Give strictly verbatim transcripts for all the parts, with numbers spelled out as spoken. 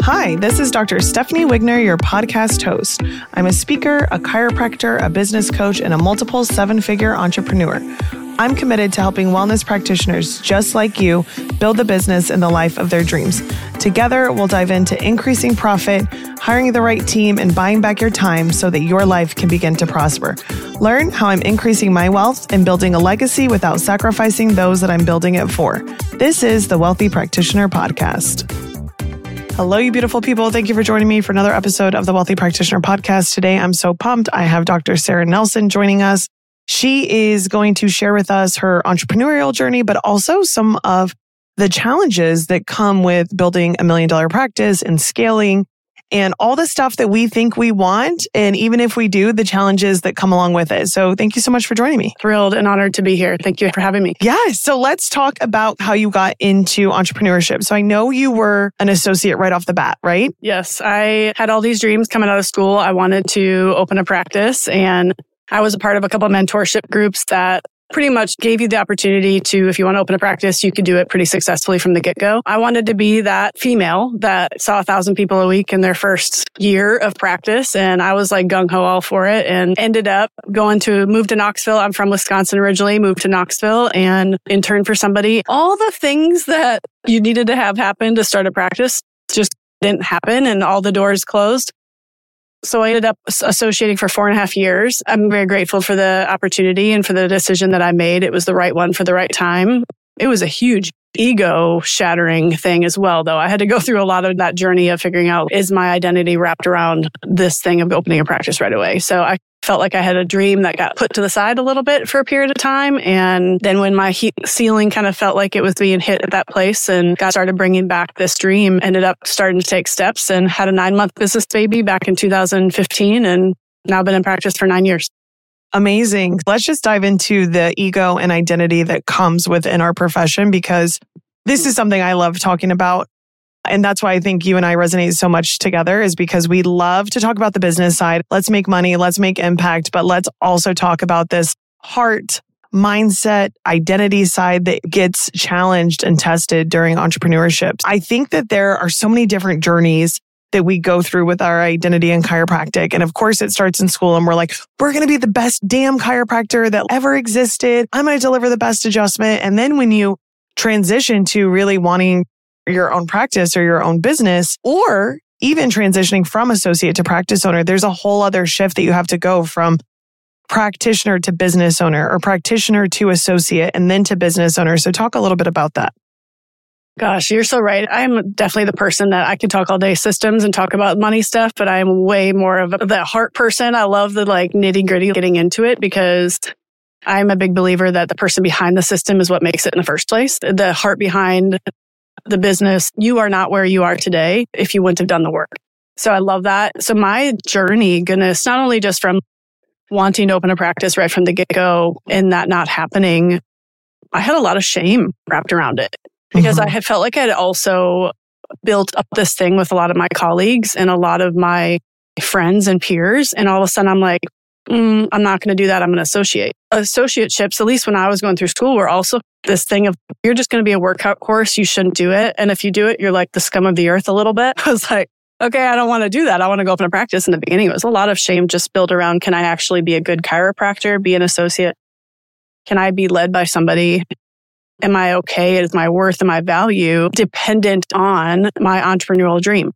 Hi, this is Doctor Stephanie Wigner, your podcast host. I'm a speaker, a chiropractor, a business coach, and a multiple seven-figure entrepreneur. I'm committed to helping wellness practitioners just like you build the business and the life of their dreams. Together, we'll dive into increasing profit, hiring the right team, and buying back your time so that your life can begin to prosper. Learn how I'm increasing my wealth and building a legacy without sacrificing those that I'm building it for. This is the Wealthy Practitioner Podcast. Hello, you beautiful people. Thank you for joining me for another episode of the Wealthy Practitioner Podcast. Today, I'm so pumped. I have Doctor Sarah Nelson joining us. She is going to share with us her entrepreneurial journey, but also some of the challenges that come with building a million dollar practice and scaling and all the stuff that we think we want. And even if we do, the challenges that come along with it. So thank you so much for joining me. Thrilled and honored to be here. Thank you for having me. Yeah. So let's talk about how you got into entrepreneurship. So I know you were an associate right off the bat, right? Yes. I had all these dreams coming out of school. I wanted to open a practice, and I was a part of a couple of mentorship groups that pretty much gave you the opportunity to, if you want to open a practice, you could do it pretty successfully from the get-go. I wanted to be that female that saw a thousand people a week in their first year of practice. And I was like gung-ho all for it and ended up going to move to Knoxville. I'm from Wisconsin originally, moved to Knoxville and interned for somebody. All the things that you needed to have happen to start a practice just didn't happen, and all the doors closed. So I ended up associating for four and a half years. I'm very grateful for the opportunity and for the decision that I made. It was the right one for the right time. It was a huge ego shattering thing as well, though. I had to go through a lot of that journey of figuring out, is my identity wrapped around this thing of opening a practice right away? So I felt like I had a dream that got put to the side a little bit for a period of time. And then when my he- ceiling kind of felt like it was being hit at that place and got started bringing back this dream, ended up starting to take steps and had a nine month business baby back in two thousand fifteen, and now been in practice for nine years. Amazing. Let's just dive into the ego and identity that comes within our profession, because this is something I love talking about. And that's why I think you and I resonate so much together, is because we love to talk about the business side. Let's make money, let's make impact, but let's also talk about this heart, mindset, identity side that gets challenged and tested during entrepreneurship. I think that there are so many different journeys that we go through with our identity in chiropractic. And of course, it starts in school and we're like, we're going to be the best damn chiropractor that ever existed. I'm going to deliver the best adjustment. And then when you transition to really wanting your own practice or your own business, or even transitioning from associate to practice owner, there's a whole other shift that you have to go from practitioner to business owner, or practitioner to associate, and then to business owner. So talk a little bit about that. Gosh, you're so right. I'm definitely the person that I can talk all day systems and talk about money stuff, but I'm way more of a, the heart person. I love the like nitty gritty getting into it, because I'm a big believer that the person behind the system is what makes it in the first place. The heart behind the business, you are not where you are today if you wouldn't have done the work. So I love that. So my journey, goodness, not only just from wanting to open a practice right from the get-go and that not happening, I had a lot of shame wrapped around it, because mm-hmm. I had felt like I had also built up this thing with a lot of my colleagues and a lot of my friends and peers. And all of a sudden I'm like, mm, I'm not going to do that. I'm going to associate. Associateships, at least when I was going through school, were also this thing of, you're just going to be a workout course. You shouldn't do it. And if you do it, you're like the scum of the earth a little bit. I was like, okay, I don't want to do that. I want to go open a practice. In the beginning, it was a lot of shame just built around, can I actually be a good chiropractor, be an associate? Can I be led by somebody? Am I okay? Is my worth and my value dependent on my entrepreneurial dream?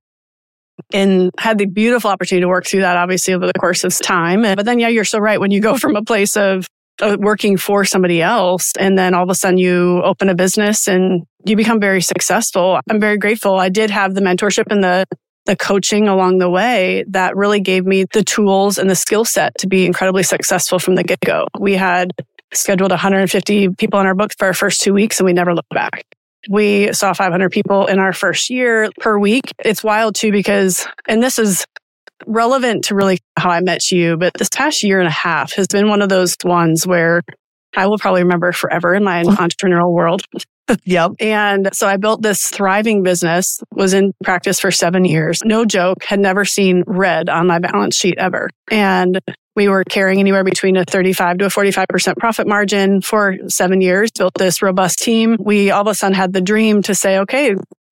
And had the beautiful opportunity to work through that, obviously, over the course of time. But then, yeah, you're so right. When you go from a place of uh, working for somebody else, and then all of a sudden you open a business and you become very successful, I'm very grateful. I did have the mentorship and the the coaching along the way that really gave me the tools and the skill set to be incredibly successful from the get-go. We had scheduled one hundred fifty people in our books for our first two weeks, and we never looked back. We saw five hundred people in our first year per week. It's wild too, because, and this is relevant to really how I met you, but this past year and a half has been one of those ones where I will probably remember forever in my entrepreneurial world. Yep. And so I built this thriving business, was in practice for seven years. No joke, had never seen red on my balance sheet ever. And we were carrying anywhere between a thirty-five to a forty-five percent profit margin for seven years, built this robust team. We all of a sudden had the dream to say, okay,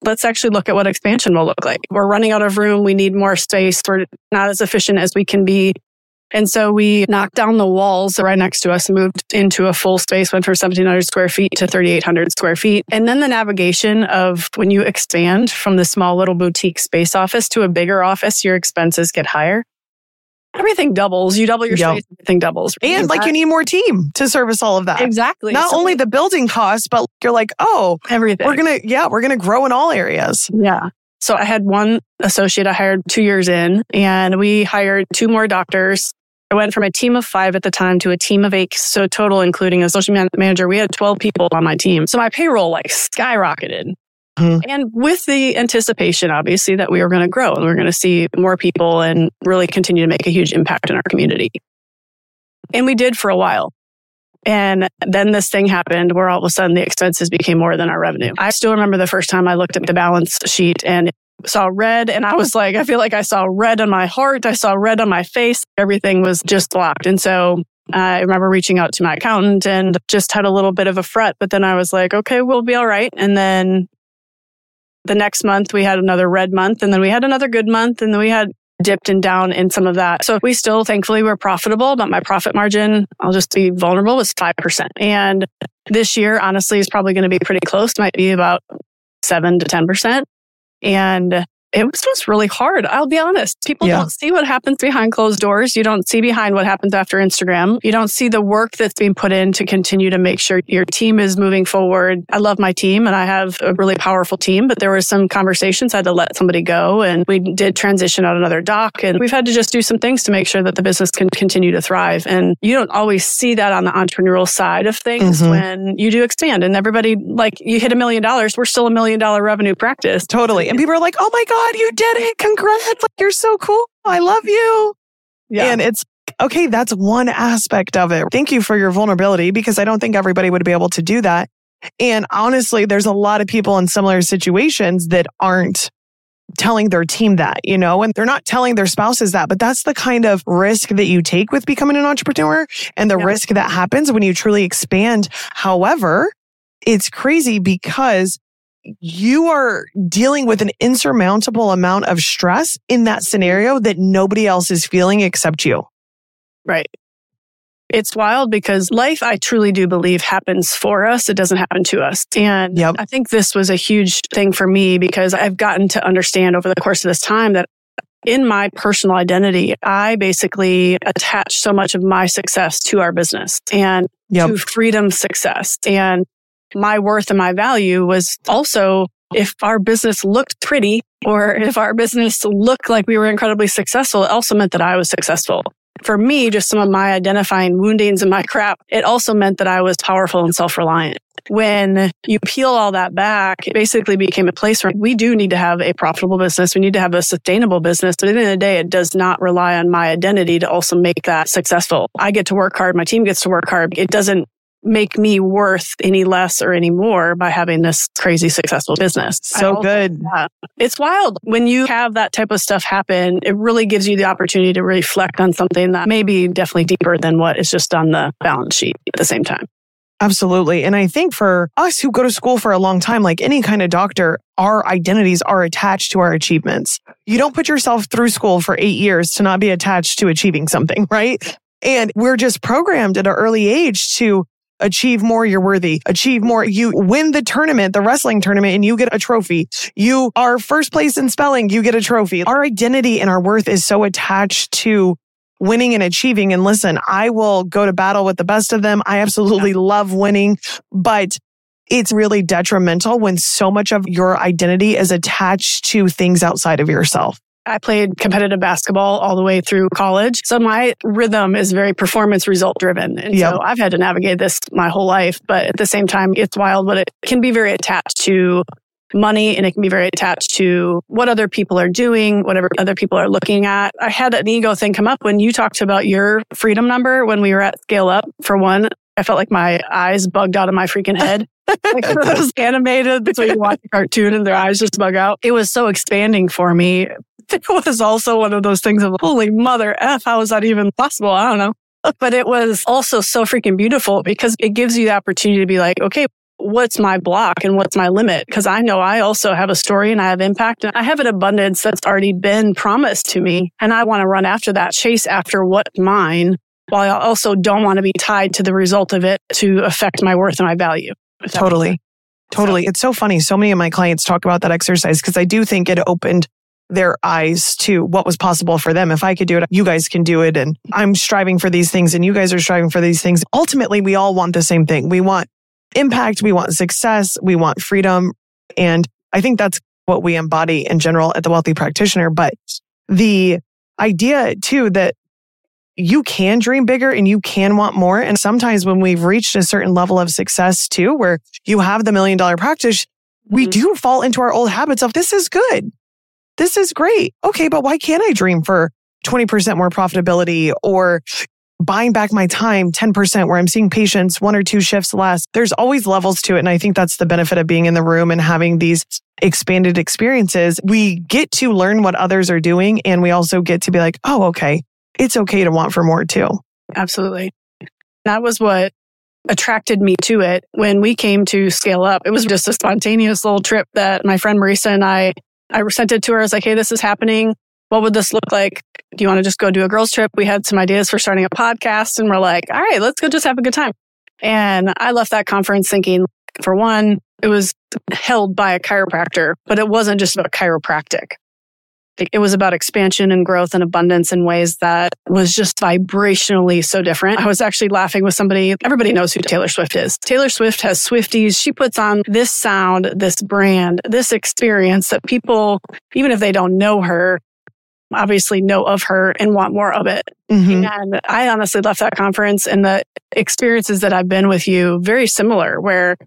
let's actually look at what expansion will look like. We're running out of room. We need more space. We're not as efficient as we can be. And so we knocked down the walls right next to us, moved into a full space, went from seventeen hundred square feet to thirty-eight hundred square feet. And then the navigation of when you expand from the small little boutique space office to a bigger office, your expenses get higher. Everything doubles. You double your Yep. space, everything doubles. And like you need more team to service all of that. Exactly. Not So only the building costs, but you're like, oh, everything. we're going to, yeah, we're going to grow in all areas. Yeah. So I had one associate I hired two years in, and we hired two more doctors. I went from a team of five at the time to a team of eight. So total, including a social man- manager, we had twelve people on my team. So my payroll like skyrocketed. Mm-hmm. And with the anticipation, obviously, that we were going to grow and we we're going to see more people and really continue to make a huge impact in our community. And we did for a while. And then this thing happened where all of a sudden the expenses became more than our revenue. I still remember the first time I looked at the balance sheet and saw red. And I was like, I feel like I saw red on my heart. I saw red on my face. Everything was just blocked. And so I remember reaching out to my accountant and just had a little bit of a fret. But then I was like, okay, we'll be all right. And then the next month we had another red month, and then we had another good month, and then we had dipped and down in some of that. So we still, thankfully, were profitable, but my profit margin, I'll just be vulnerable, was five percent. And this year, honestly, is probably going to be pretty close. Might be about seven to ten percent. And it was just really hard. I'll be honest. People yeah. don't see what happens behind closed doors. You don't see behind what happens after Instagram. You don't see the work that's being put in to continue to make sure your team is moving forward. I love my team and I have a really powerful team, but there were some conversations I had to let somebody go, and we did transition out another doc, and we've had to just do some things to make sure that the business can continue to thrive. And you don't always see that on the entrepreneurial side of things mm-hmm. when you do expand, and everybody, like, you hit a million dollars, we're still a million dollar revenue practice. Totally. And people are like, oh my God, you did it. Congrats. Like, you're so cool. I love you. Yeah. And it's okay. That's one aspect of it. Thank you for your vulnerability, because I don't think everybody would be able to do that. And honestly, there's a lot of people in similar situations that aren't telling their team that, you know, and they're not telling their spouses that, but that's the kind of risk that you take with becoming an entrepreneur and the yeah. risk that happens when you truly expand. However, it's crazy because you are dealing with an insurmountable amount of stress in that scenario that nobody else is feeling except you. Right. It's wild because life, I truly do believe, happens for us. It doesn't happen to us. And yep. I think this was a huge thing for me because I've gotten to understand over the course of this time that in my personal identity, I basically attach so much of my success to our business and yep. to Freedom's success. And my worth and my value was also if our business looked pretty or if our business looked like we were incredibly successful, it also meant that I was successful. For me, just some of my identifying woundings and my crap, it also meant that I was powerful and self-reliant. When you peel all that back, it basically became a place where we do need to have a profitable business. We need to have a sustainable business. But at the end of the day, it does not rely on my identity to also make that successful. I get to work hard. My team gets to work hard. It doesn't make me worth any less or any more by having this crazy successful business. So good. Yeah. It's wild. When you have that type of stuff happen, it really gives you the opportunity to reflect on something that may be definitely deeper than what is just on the balance sheet at the same time. Absolutely. And I think for us who go to school for a long time, like any kind of doctor, our identities are attached to our achievements. You don't put yourself through school for eight years to not be attached to achieving something, right? And we're just programmed at an early age to achieve more, you're worthy. Achieve more. You win the tournament, the wrestling tournament, and you get a trophy. You are first place in spelling, you get a trophy. Our identity and our worth is so attached to winning and achieving. And listen, I will go to battle with the best of them. I absolutely love winning, but it's really detrimental when so much of your identity is attached to things outside of yourself. I played competitive basketball all the way through college. So my rhythm is very performance result driven. And yep. so I've had to navigate this my whole life. But at the same time, it's wild, but it can be very attached to money and it can be very attached to what other people are doing, whatever other people are looking at. I had an ego thing come up when you talked about your freedom number when we were at Scale Up. For one, I felt like my eyes bugged out of my freaking head. Like it was animated, so you watch a cartoon and their eyes just bug out. It was so expanding for me. It was also one of those things of, holy mother F, how is that even possible? I don't know. But it was also so freaking beautiful because it gives you the opportunity to be like, okay, what's my block and what's my limit? Because I know I also have a story and I have impact and I have an abundance that's already been promised to me. And I want to run after that, chase after what's mine, while I also don't want to be tied to the result of it to affect my worth and my value. Totally. Totally. So, it's so funny. So many of my clients talk about that exercise because I do think it opened their eyes to what was possible for them. If I could do it, you guys can do it. And I'm striving for these things and you guys are striving for these things. Ultimately, we all want the same thing. We want impact. We want success. We want freedom. And I think that's what we embody in general at the Wealthy Practitioner. But the idea too that you can dream bigger and you can want more. And sometimes when we've reached a certain level of success too, where you have the million dollar practice, we mm-hmm. do fall into our old habits of this is good. This is great. Okay, but why can't I dream for twenty percent more profitability or buying back my time ten percent where I'm seeing patients one or two shifts less? There's always levels to it. And I think that's the benefit of being in the room and having these expanded experiences. We get to learn what others are doing. And we also get to be like, oh, okay, it's okay to want for more too. Absolutely. That was what attracted me to it when we came to scale up. It was just a spontaneous little trip that my friend Marisa and I, I sent it to her. I was like, hey, this is happening. What would this look like? Do you want to just go do a girls trip? We had some ideas for starting a podcast and we're like, all right, let's go just have a good time. And I left that conference thinking, for one, it was held by a chiropractor, but it wasn't just about chiropractic. It was about expansion and growth and abundance in ways that was just vibrationally so different. I was actually laughing with somebody. Everybody knows who Taylor Swift is. Taylor Swift has Swifties. She puts on this sound, this brand, this experience that people, even if they don't know her, obviously know of her and want more of it. Mm-hmm. And I honestly left that conference and the experiences that I've been with you very similar, where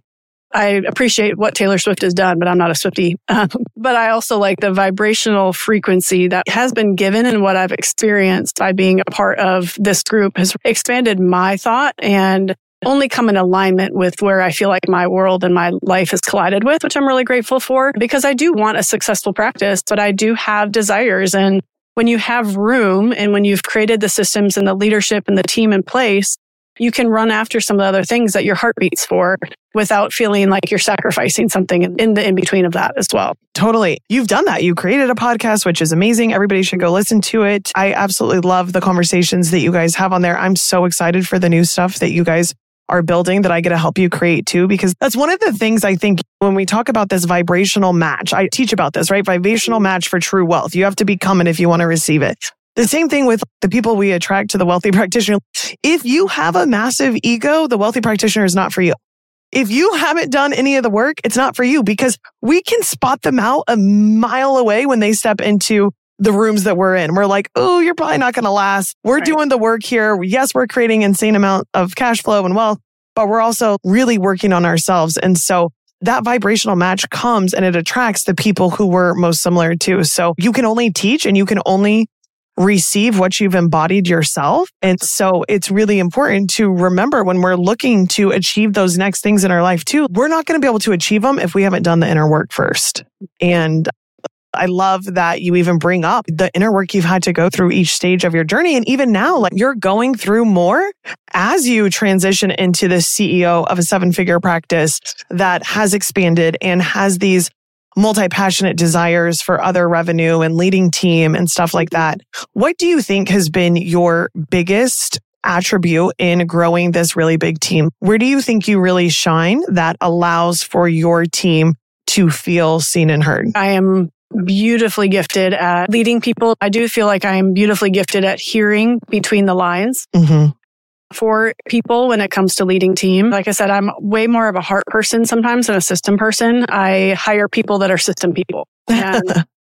I appreciate what Taylor Swift has done, but I'm not a Swiftie. Um, but I also like the vibrational frequency that has been given and what I've experienced by being a part of this group has expanded my thought and only come in alignment with where I feel like my world and my life is collided with, which I'm really grateful for because I do want a successful practice, but I do have desires. And when you have room and when you've created the systems and the leadership and the team in place, you can run after some of the other things that your heart beats for without feeling like you're sacrificing something in the in-between of that as well. Totally. You've done that. You created a podcast, which is amazing. Everybody should go listen to it. I absolutely love the conversations that you guys have on there. I'm so excited for the new stuff that you guys are building that I get to help you create too, because that's one of the things I think when we talk about this vibrational match, I teach about this, right? Vibrational match for true wealth. You have to become it if you want to receive it. The same thing with the people we attract to the Wealthy Practitioner. If you have a massive ego, the Wealthy Practitioner is not for you. If you haven't done any of the work, it's not for you because we can spot them out a mile away when they step into the rooms that we're in. We're like, oh, you're probably not going to last. We're right. doing the work here. Yes, we're creating insane amount of cash flow and wealth, but we're also really working on ourselves. And so that vibrational match comes and it attracts the people who we're most similar to. So you can only teach and you can only receive what you've embodied yourself. And so it's really important to remember when we're looking to achieve those next things in our life too, we're not going to be able to achieve them if we haven't done the inner work first. And I love that you even bring up the inner work you've had to go through each stage of your journey. And even now, like you're going through more as you transition into the C E O of a seven-figure practice that has expanded and has these multi-passionate desires for other revenue and leading team and stuff like that. What do you think has been your biggest attribute in growing this really big team? Where do you think you really shine that allows for your team to feel seen and heard? I am beautifully gifted at leading people. I do feel like I am beautifully gifted at hearing between the lines. Mm-hmm. For people when it comes to leading team. Like I said, I'm way more of a heart person sometimes than a system person. I hire people that are system people and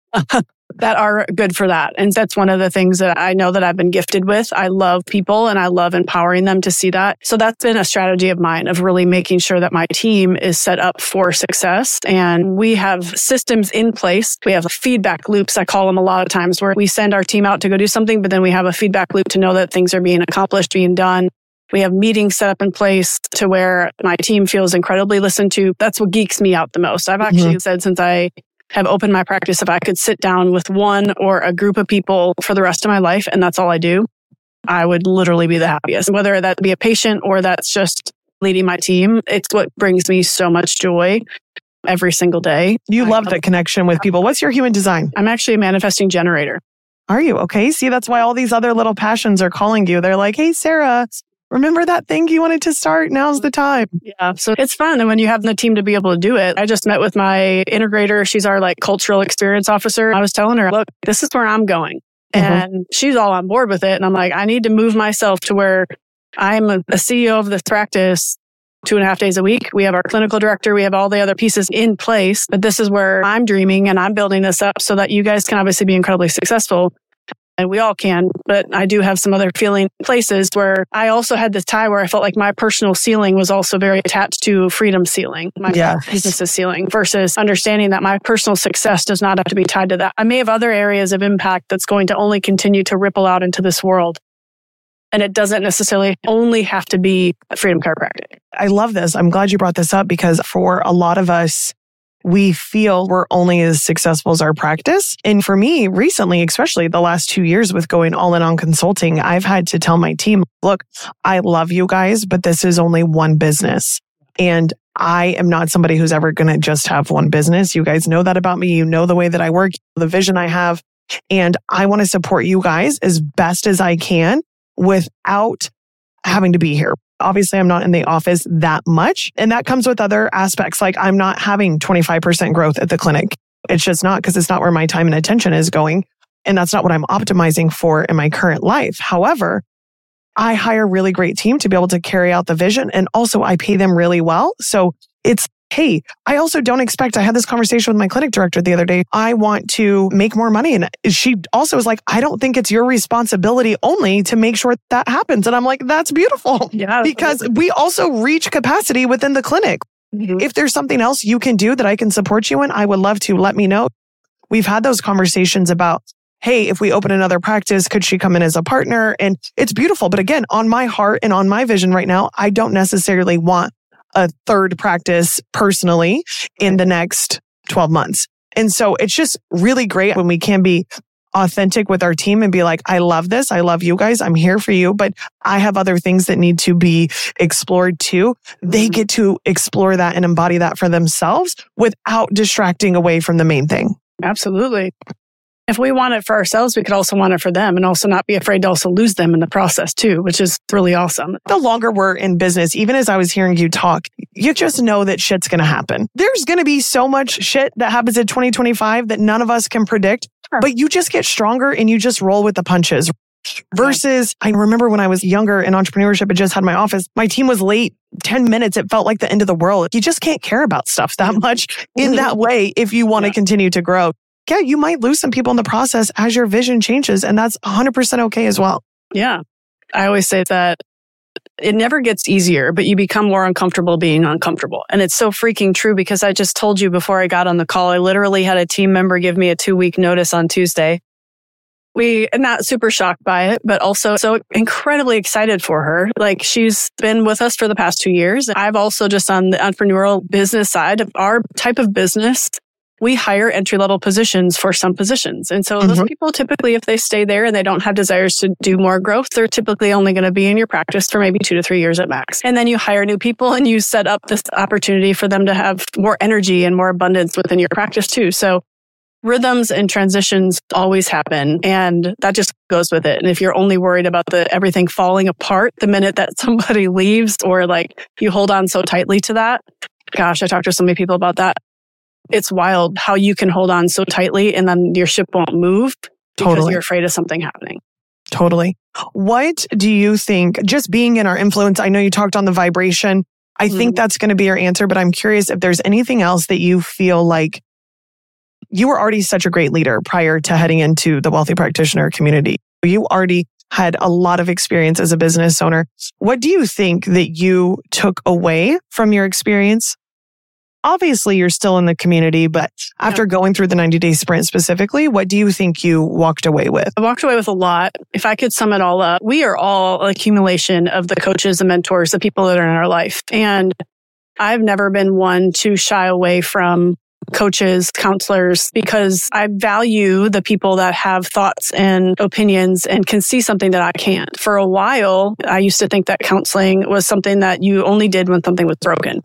that are good for that. And that's one of the things that I know that I've been gifted with. I love people and I love empowering them to see that. So that's been a strategy of mine of really making sure that my team is set up for success. And we have systems in place. We have feedback loops, I call them a lot of times, where we send our team out to go do something, but then we have a feedback loop to know that things are being accomplished, being done. We have meetings set up in place to where my team feels incredibly listened to. That's what geeks me out the most. I've actually mm-hmm. said since I have opened my practice, if I could sit down with one or a group of people for the rest of my life, and that's all I do, I would literally be the happiest. Whether that be a patient or that's just leading my team. It's what brings me so much joy every single day. You love the connection with people. What's your human design? I'm actually a manifesting generator. Are you? Okay. See, that's why all these other little passions are calling you. They're like, hey, Sarah, remember that thing you wanted to start? Now's the time. Yeah. So it's fun. And when you have the team to be able to do it, I just met with my integrator. She's our like cultural experience officer. I was telling her, look, this is where I'm going. Mm-hmm. And she's all on board with it. And I'm like, I need to move myself to where I'm a, a C E O of this practice two and a half days a week. We have our clinical director. We have all the other pieces in place. But this is where I'm dreaming and I'm building this up so that you guys can obviously be incredibly successful. And we all can. But I do have some other feeling places where I also had this tie where I felt like my personal ceiling was also very attached to freedom ceiling, my yes. business's ceiling, versus understanding that my personal success does not have to be tied to that. I may have other areas of impact that's going to only continue to ripple out into this world. And it doesn't necessarily only have to be Freedom Chiropractic. I love this. I'm glad you brought this up because for a lot of us, we feel we're only as successful as our practice. And for me, recently, especially the last two years with going all in on consulting, I've had to tell my team, look, I love you guys, but this is only one business. And I am not somebody who's ever going to just have one business. You guys know that about me. You know the way that I work, the vision I have. And I want to support you guys as best as I can without having to be here. Obviously, I'm not in the office that much. And that comes with other aspects. Like I'm not having twenty-five percent growth at the clinic. It's just not because it's not where my time and attention is going. And that's not what I'm optimizing for in my current life. However, I hire a really great team to be able to carry out the vision. And also I pay them really well. So it's, hey, I also don't expect, I had this conversation with my clinic director the other day. I want to make more money. And she also was like, I don't think it's your responsibility only to make sure that happens. And I'm like, that's beautiful. Yeah, because amazing. We also reach capacity within the clinic. Mm-hmm. If there's something else you can do that I can support you in, I would love to. Let me know. We've had those conversations about, hey, if we open another practice, could she come in as a partner? And it's beautiful. But again, on my heart and on my vision right now, I don't necessarily want a third practice personally in the next twelve months. And so it's just really great when we can be authentic with our team and be like, I love this. I love you guys. I'm here for you, but I have other things that need to be explored too. They get to explore that and embody that for themselves without distracting away from the main thing. Absolutely. If we want it for ourselves, we could also want it for them and also not be afraid to also lose them in the process too, which is really awesome. The longer we're in business, even as I was hearing you talk, you just know that shit's going to happen. There's going to be so much shit that happens in twenty twenty-five that none of us can predict, sure. But you just get stronger and you just roll with the punches. Versus, I remember when I was younger in entrepreneurship and just had my office, my team was late ten minutes. It felt like the end of the world. You just can't care about stuff that much in that way if you want to yeah. continue to grow. Yeah, you might lose some people in the process as your vision changes, and that's one hundred percent okay as well. Yeah. I always say that it never gets easier, but you become more uncomfortable being uncomfortable. And it's so freaking true because I just told you before I got on the call, I literally had a team member give me a two-week notice on Tuesday. We are not super shocked by it, but also so incredibly excited for her. Like she's been with us for the past two years. I've also just on the entrepreneurial business side of our type of business, we hire entry-level positions for some positions. And so mm-hmm. those people typically, if they stay there and they don't have desires to do more growth, they're typically only going to be in your practice for maybe two to three years at max. And then you hire new people and you set up this opportunity for them to have more energy and more abundance within your practice too. So rhythms and transitions always happen, and that just goes with it. And if you're only worried about the everything falling apart the minute that somebody leaves or like you hold on so tightly to that, gosh, I talked to so many people about that. It's wild how you can hold on so tightly and then your ship won't move because totally. You're afraid of something happening. Totally. What do you think, just being in our influence, I know you talked on the vibration. I mm-hmm. think that's going to be your answer, but I'm curious if there's anything else that you feel like you were already such a great leader prior to heading into the wealthy practitioner community. You already had a lot of experience as a business owner. What do you think that you took away from your experience? Obviously, you're still in the community, but after yeah. going through the ninety-day sprint specifically, what do you think you walked away with? I walked away with a lot. If I could sum it all up, we are all an accumulation of the coaches, the mentors, the people that are in our life. And I've never been one to shy away from coaches, counselors, because I value the people that have thoughts and opinions and can see something that I can't. For a while, I used to think that counseling was something that you only did when something was broken.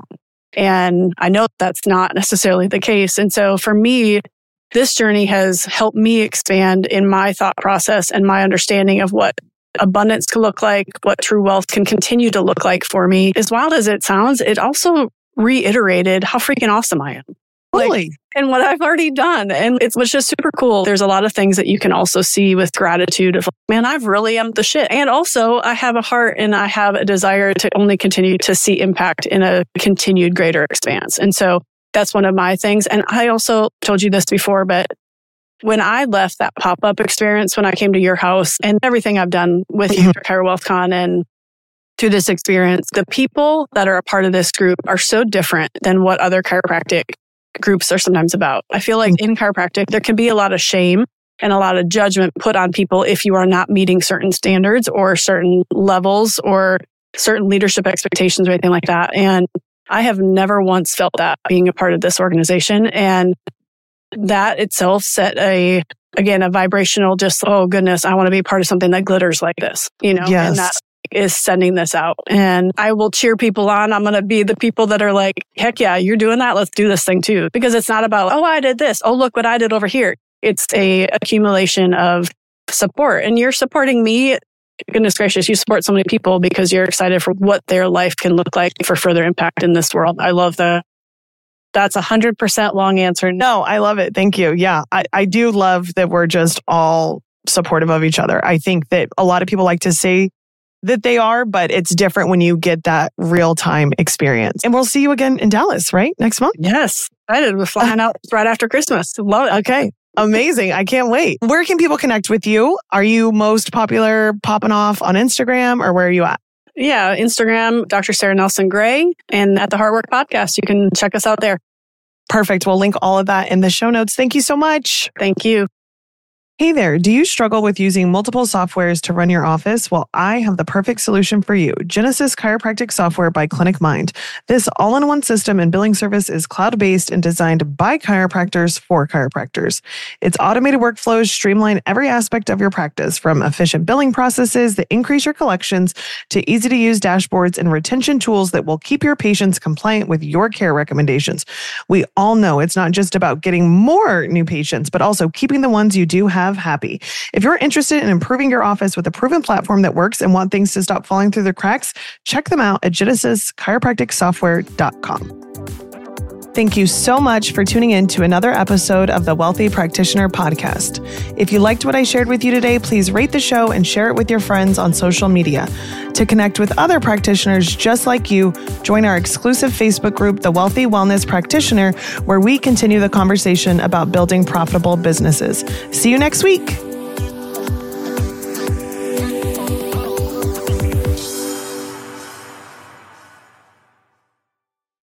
And I know that's not necessarily the case. And so for me, this journey has helped me expand in my thought process and my understanding of what abundance can look like, what true wealth can continue to look like for me. As wild as it sounds, it also reiterated how freaking awesome I am. Totally. Like, and what I've already done. And it was just super cool. There's a lot of things that you can also see with gratitude of, man, I really am the shit. And also I have a heart and I have a desire to only continue to see impact in a continued greater expanse. And so that's one of my things. And I also told you this before, but when I left that pop-up experience, when I came to your house and everything I've done with you for Chiro WealthCon and through this experience, the people that are a part of this group are so different than what other chiropractic groups are sometimes about. I feel like in chiropractic, there can be a lot of shame and a lot of judgment put on people if you are not meeting certain standards or certain levels or certain leadership expectations or anything like that. And I have never once felt that being a part of this organization. And that itself set a, again, a vibrational, just, oh goodness, I want to be part of something that glitters like this, you know? Yes. And that is sending this out. And I will cheer people on. I'm going to be the people that are like, heck yeah, you're doing that. Let's do this thing too. Because it's not about, oh, I did this. Oh, look what I did over here. It's a accumulation of support. And you're supporting me. Goodness gracious, you support so many people because you're excited for what their life can look like for further impact in this world. I love the, that's a hundred percent long answer. No, I love it. Thank you. Yeah, I, I do love that we're just all supportive of each other. I think that a lot of people like to say that they are, but it's different when you get that real-time experience. And we'll see you again in Dallas, right? Next month? Yes. Excited. We're flying out right after Christmas. Love it. Okay. Amazing. I can't wait. Where can people connect with you? Are you most popular popping off on Instagram or where are you at? Yeah, Instagram, Doctor Sarah Nelson Gray, and at the Heartwork Podcast. You can check us out there. Perfect. We'll link all of that in the show notes. Thank you so much. Thank you. Hey there, do you struggle with using multiple softwares to run your office? Well, I have the perfect solution for you. Genesis Chiropractic Software by Clinic Mind. This all-in-one system and billing service is cloud-based and designed by chiropractors for chiropractors. Its automated workflows streamline every aspect of your practice, from efficient billing processes that increase your collections to easy-to-use dashboards and retention tools that will keep your patients compliant with your care recommendations. We all know it's not just about getting more new patients, but also keeping the ones you do have happy. If you're interested in improving your office with a proven platform that works and want things to stop falling through the cracks, check them out at genesis chiropractic software dot com. Thank you so much for tuning in to another episode of the Wealthy Practitioner Podcast. If you liked what I shared with you today, please rate the show and share it with your friends on social media. To connect with other practitioners just like you, join our exclusive Facebook group, The Wealthy Wellness Practitioner, where we continue the conversation about building profitable businesses. See you next week.